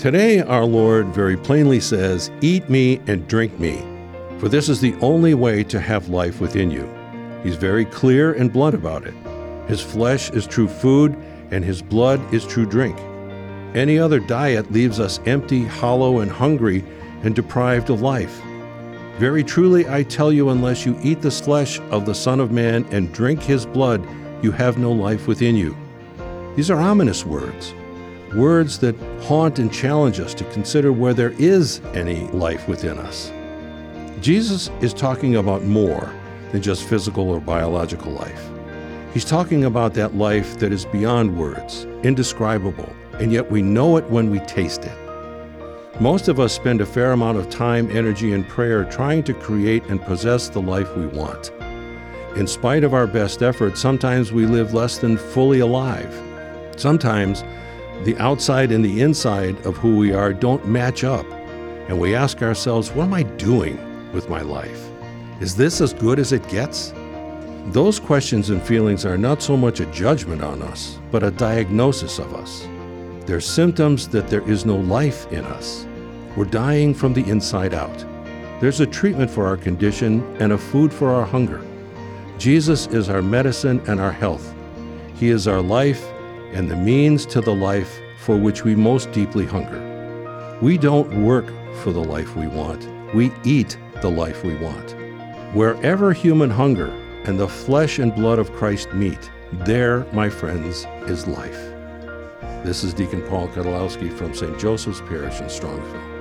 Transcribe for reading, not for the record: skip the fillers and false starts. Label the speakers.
Speaker 1: Today, our Lord very plainly says, "Eat me and drink me, for this is the only way to have life within you." He's very clear and blunt about it. His flesh is true food, and his blood is true drink. Any other diet leaves us empty, hollow, and hungry, and deprived of life. Very truly, I tell you, unless you eat the flesh of the Son of Man and drink his blood, you have no life within you. These are ominous words, words that haunt and challenge us to consider where there is any life within us. Jesus is talking about more than just physical or biological life. He's talking about that life that is beyond words, indescribable, and yet we know it when we taste it. Most of us spend a fair amount of time, energy, and prayer trying to create and possess the life we want. In spite of our best efforts, sometimes we live less than fully alive. Sometimes the outside and the inside of who we are don't match up, and we ask ourselves, what am I doing with my life? Is this as good as it gets? Those questions and feelings are not so much a judgment on us, but a diagnosis of us. They're symptoms that there is no life in us. We're dying from the inside out. There's a treatment for our condition and a food for our hunger. Jesus is our medicine and our health. He is our life and the means to the life for which we most deeply hunger. We don't work for the life we want. We eat the life we want. Wherever human hunger and the flesh and blood of Christ meet, there, my friends, is life. This is Deacon Paul Kudlowski from St. Joseph's Parish in Strongsville.